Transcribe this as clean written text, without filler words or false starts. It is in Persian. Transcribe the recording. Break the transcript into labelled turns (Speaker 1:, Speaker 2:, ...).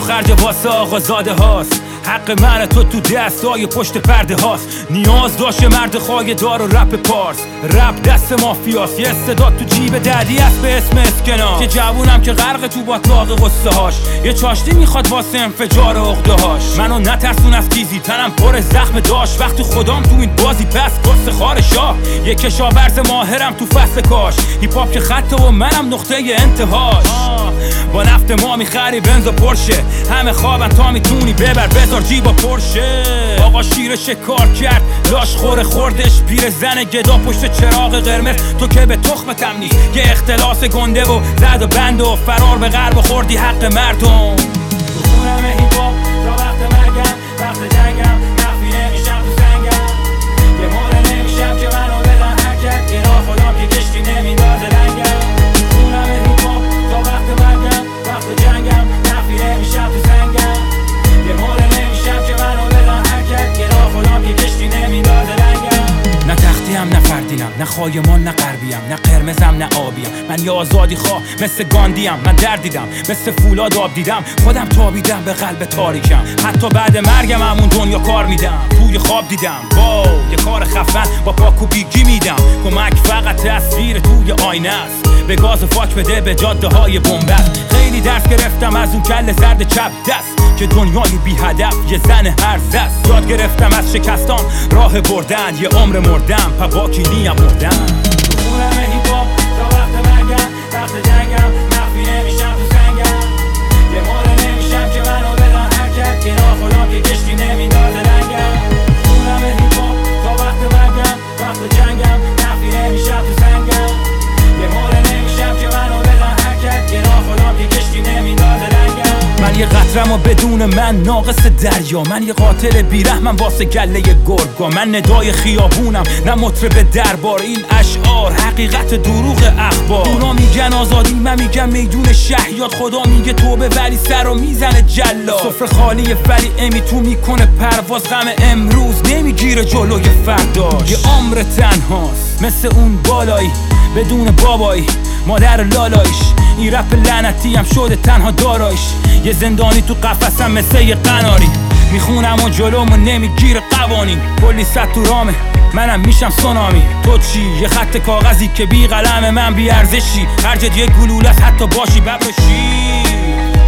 Speaker 1: خرج واسه آقازاده هاست، حق من تو دستای پشت پرده هاست. نیاز داشته مرد خواهی دار و رپ پارس، رپ دست مافیاست. یه استعداد تو جیب دردی است به اسم اسکنا، که جوونم که غرق تو باطلاق غصه هاش، یه چاشتی میخواد واسه انفجار عقده هاش. منو نترسون از تیزی، تنم پر زخم داشت. وقتی خودم تو این بازی پس قصه خار شاه، یه کشاورز ماهرم تو فصل کاش. هیپ هاپ که خطه و منم نقطه انتهاش. با نفت ما میخری بنز و پرشه، همه خوابن تا میتونی ببر بذار جیبا پرشه. آقا شیر شکار کرد لاش خوردش، پیر زن گدا پشت چراغ قرمز. تو که به تخمتم نیست، یه اختلاس گنده و زد و بند و فرار به غرب خوردی حق مردم. تو خونم هیپ هاپ تا وقت مرگم، وقت جنگم مخفی نمیشم تو سنگم. یه موره نمیشم که منو بدن حرکت، یه راه خودم که کشتی نمیندازه رنگم. تو خونم هیپ هاپ تا وقت مرگم، وقت جنگم مخفی نمیشم تو سنگم. یه موره نمیشم که منو بدن حرکت، یه راه خودم که کشتی نمیندازه رنگم. نه تختیم نه فردینم، نه خایمان نه غربیم، نه قرمزم نه آبیم. من یه آزادی خواه مثل گاندیم، من درد دیدم مثل فولاد آب دیدم. خودم تابیدم به قلب تاریکم، حتی بعد مرگم همون دنیا کار میدم. توی خواب دیدم واو یه کار خفن با پاک و بیگی میدم. کمک فقط تصویر توی آینه است، به گاز فاک بده به جاده های بنبست. خیلی درس گرفتم از اون کل زرد چپ دست، که دنیای بی هدف یه زن هر دست. یاد گرفتم از شکستان راه بردن، یه عمر مردم پا باکی نیم بردن. تو خونم هیپ هاپ تا وقت مرگم، وقت جنگم مخفی نمیشم تو سنگم. یه موره نمیشم که منو بدن حرکت، یه راه خودم که کشتی نمیندازه رنگم. تو خونم هیپ هاپ تا وقت مرگم، وقت جنگم مخفی نمیشم تو سنگم. یه موره نمیشم که منو بدن حرکت، یه راه خودم که کشتی نمیندازه رنگم. من یه قطرم و بدون من ناقص دریا، من یه قاتل بیرحمم واسه گله گرگا. من ندای خیابونم نه مطرب دربار، این اشعار حقیقت دروغ اخبار. اونا میگن آزادی من میگم میدون شهیاد، خدا میگه توبه ولی سر رو میزنه جلاد. سفره خالی ولی امی تو میکنه پرواز، غم امروز نمیگیره جلوی فرداش. یه عمر تنهاست مثل اون بالایی بدون بابایی، مادر لالایش. این رپ لعنتی هم شده تنها دارایش، یه زندانی تو قفسم مثل یه قناری. میخونم و جلومو نمیگیره قوانین، کلی صد تو رامه منم میشم سونامی. تو چی؟ یه خط کاغذی که بی قلم من بی ارزشی، خرجت یه گلوله حتی باشی ببرشی.